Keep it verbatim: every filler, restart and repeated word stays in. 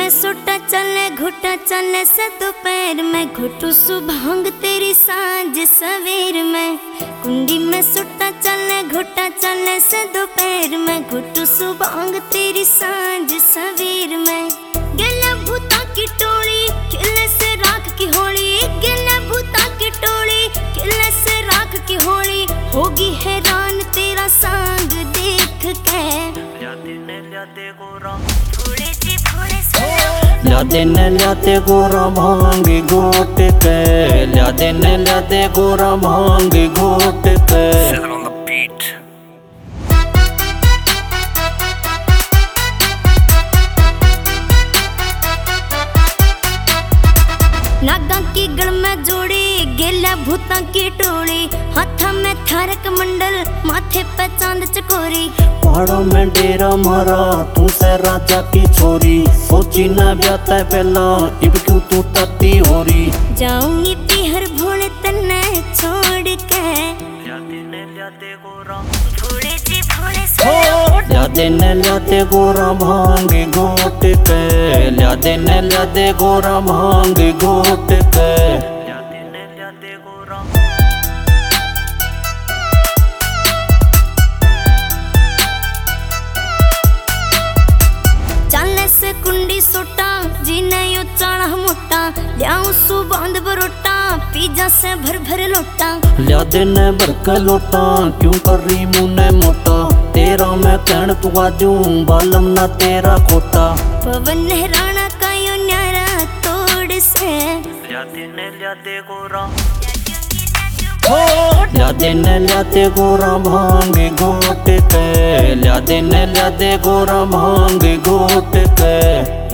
सोटा चले घुटा चले से दोपहर में घुटू सुभांग तेरी सांझ सवेर में। कुंडी में सोटा चले घुटा चले से दोपहर में घुटू सुभांग तेरी सांझ सवेर में। गले भूता की टोली किले से राख की होली, गले भूता की टोली किले से राख की होली। होगी हैरान तेरा सांग देख के। ल्यादे ने ल्यादे गोरा भांग घोट के, ल्यादे ने ल्यादे गोरा भांग घोट के। नागा की गढ़ में जोड़ी गेला भूता की टोली, हाथा में थारक मंडल माथे पे चांद चकोरी। पहाड़ों में डेरा मारा तू से राजा की छोरी, सोची न ब्याता पहला इब क्यों तू तती हो रही। जाऊंगी पीहर भोले तन्ने छोड़ के। ल्यादे ने ल्यादे गोरा भांग घोट के, ल्यादे ने ल्यादे गोरा भांग घोट के। चाले से कुंडी सोटा जीने यो चाणा मोटा, ल्याऊ सु बांध बरोटा पीजा से भर भर लोटा। ल्यादे ने भर के लोटा क्यों कर रही मुने मोटा, तेरा मैं कहन तू आजू बालम ना तेरा खोटा। पवन राणा का यो न्यारा तोड़ से। ल्यादे ने ल्यादे गोरा ल्यादे ने ल्यादे गोरा भांग घोट के, ल्यादे ने ल्यादे गोरा भांग घोट के।